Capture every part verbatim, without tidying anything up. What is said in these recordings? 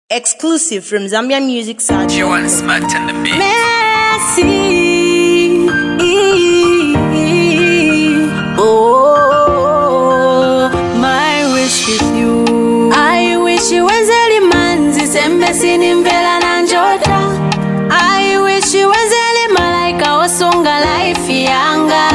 Exclusive from Zambia Music Site. You want to smack on the beat? Messi. Oh, my wish with you. I wish you was early manzi sembesi nimvela na njota. I wish you was early malaika osonga life yanga.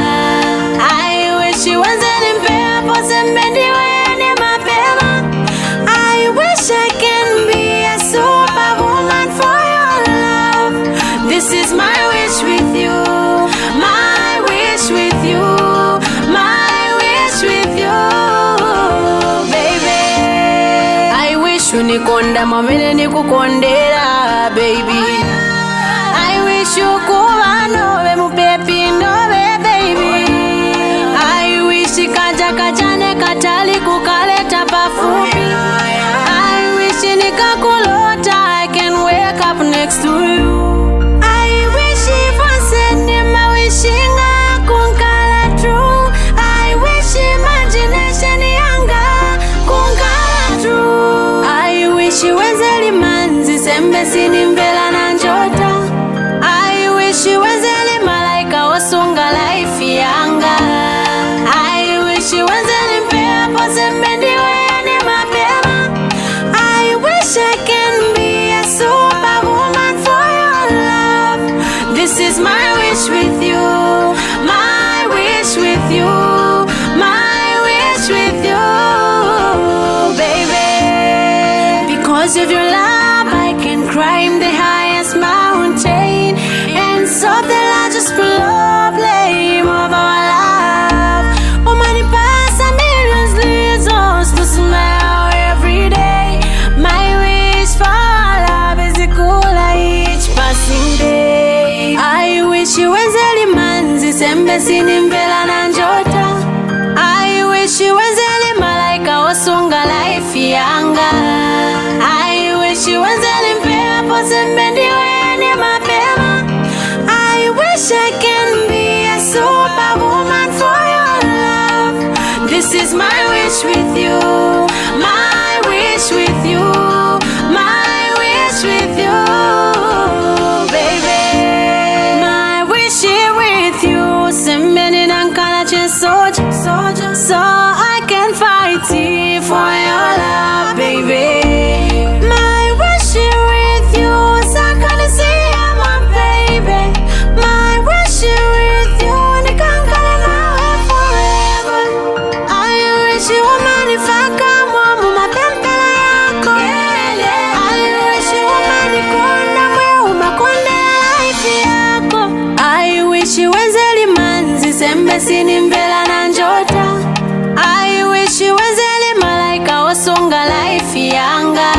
I wish you was early mpea po sembendi wene mapema. I wish I can be a superwoman for your love. This is my wish with you. My wish with you. My wish with you, baby. I wish unikonda mamene nikukondera, baby. I wish you kuba nove mupepi nove, baby. I wish kaja kajane katali kukaleta pafupi. I wish nikakulota I can wake up next to you. I wish if I said my wishing I kunkala true. I wish imagination yanga kunkala true. I wish you was early manzi sembesi nimvela na njota. I wish you was early malaika osonga life yanga. I wish you was early mpea po sembendi wene mapema. I wish I can be a superwoman for your love. This is my wish with you. My wish with you. My wish with you, baby. Because of your love I can climb the highest mountain and solve the largest problem of our love. Oh, money pass a millions reasons to smile every day. My wish for our love is the cooler each passing day. I wish you was early manzi sembesi nimvela na njota. I wish you was early malaika osonga life yanga. I wish you was early mpea po sembendi wene mapema. I wish I can be a superwoman for your love. This is my wish with you. My wish with you. My wish with you, baby. My wish here with you. Sembeni nankana chesoja, soja, so I can fight it for your love, baby. My wish here with you. Sakana see my baby. My wish here with you. Nikankana nawe forever. I wish you were manifaka mwamu mapempela yako. I wish you were manikonda mwe umakonda life yako. I wish you was early manzi sembesi nimvela na njota. I wish you was early malaika osonga life yanga.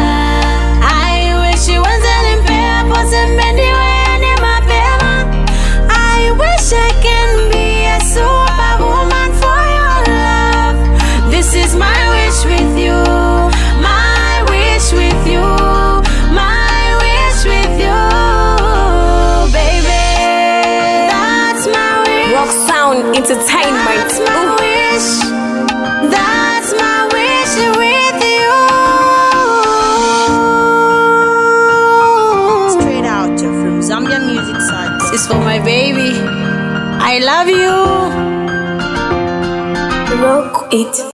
I wish you was early mpea po sembendi wene mapema. I wish I can be a superwoman for your love. This is my wish with you. My wish with you. My wish with you, baby. That's my wish. Rock Sound Entertainment. That's my wish. That's my wish with you. Straight out from Zambia Music Site. This is for my baby. I love you. Rock it.